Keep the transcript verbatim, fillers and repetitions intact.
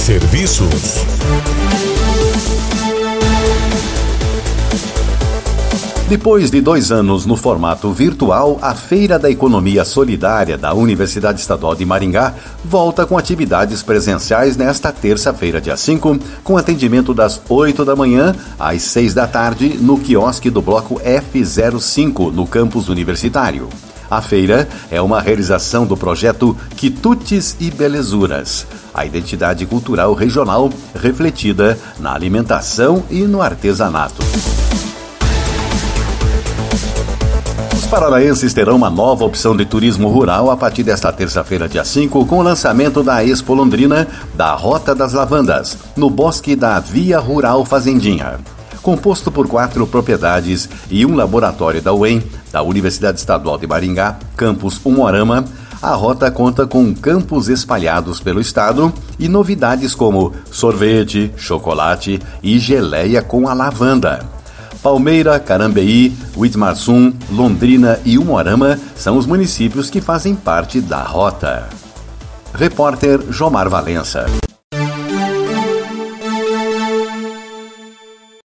Serviços. Depois de dois anos no formato virtual, a Feira da Economia Solidária da Universidade Estadual de Maringá volta com atividades presenciais nesta terça-feira, dia cinco, com atendimento das oito da manhã às seis da tarde no quiosque do bloco F zero cinco, no campus universitário. A feira é uma realização do projeto Quitutes e Belezuras, a identidade cultural regional refletida na alimentação e no artesanato. Os paranaenses terão uma nova opção de turismo rural a partir desta terça-feira, dia cinco, com o lançamento da Expo Londrina da Rota das Lavandas, no bosque da Via Rural Fazendinha. Composto por quatro propriedades e um laboratório da U E M, da Universidade Estadual de Maringá, campus Umuarama, a rota conta com campos espalhados pelo estado e novidades como sorvete, chocolate e geleia com a lavanda. Palmeira, Carambeí, Uidmarsum, Londrina e Umuarama são os municípios que fazem parte da rota. Repórter Jomar Valença.